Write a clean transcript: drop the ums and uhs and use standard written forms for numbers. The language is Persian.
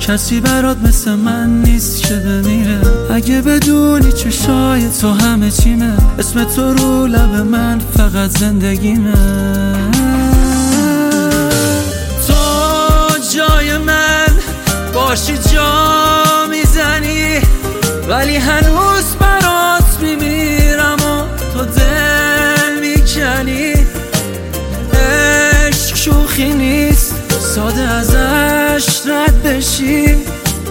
کسی برات مثل من نیست که بمیره. اگه بدونی چشای تو همه چیمه، اسم تو رو لب من فقط زندگیمه. تو جای من باشی جا میزنی، ولی هنوز برات میمیرم و تو دل میکنی. عشق شوخی نیست، ساده ازش رد بشی.